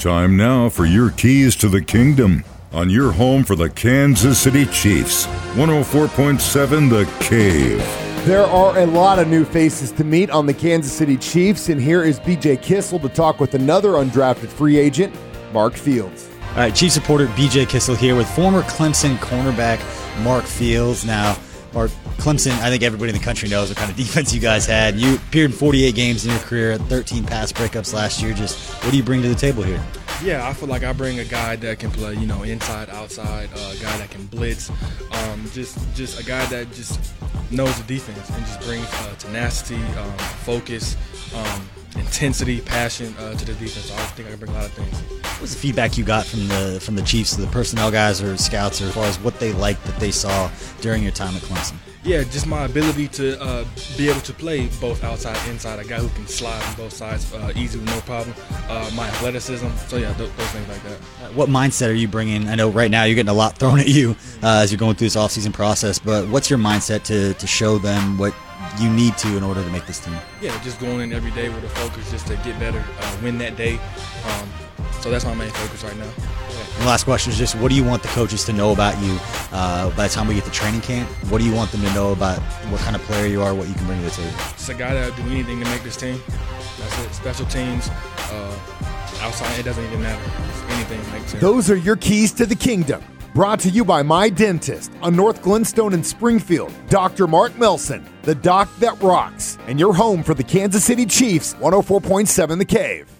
Time now for your keys to the kingdom on your home for the Kansas City Chiefs. 104.7 The Cave. There are a lot of new faces to meet on the Kansas City Chiefs, and here is BJ Kissel to talk with another undrafted free agent, Mark Fields. All right, Chiefs reporter BJ Kissel here with former Clemson cornerback Mark Fields. Now, Mark, Clemson, I think everybody in the country knows what kind of defense you guys had. You appeared in 48 games in your career, 13 pass breakups last year. Just what do you bring to the table here? Yeah, I feel like I bring a guy that can play, inside, outside, a guy that can blitz, just a guy that just knows the defense and just brings tenacity, focus, intensity, passion to the defense. So I think I can bring a lot of things. What was the feedback you got from the Chiefs, the personnel guys or scouts, as far as what they liked that they saw during your time at Clemson? Yeah, just my ability to be able to play both outside, inside, a guy who can slide on both sides easy with no problem, my athleticism. So, yeah, those things like that. What mindset are you bringing? I know right now you're getting a lot thrown at you as you're going through this offseason process, but what's your mindset to show them what you need to in order to make this team? Yeah, just going in every day with a focus just to get better, win that day. So that's my main focus right now. And the last question is just, what do you want the coaches to know about you by the time we get to training camp? What do you want them to know about what kind of player you are, what you can bring to the table? It's a guy that will do anything to make this team. That's it. Special teams, outside, it doesn't even matter. Anything to make the team. Those are your keys to the kingdom. Brought to you by My Dentist on North Glenstone in Springfield. Dr. Mark Melson, the doc that rocks. And your home for the Kansas City Chiefs, 104.7 The Cave.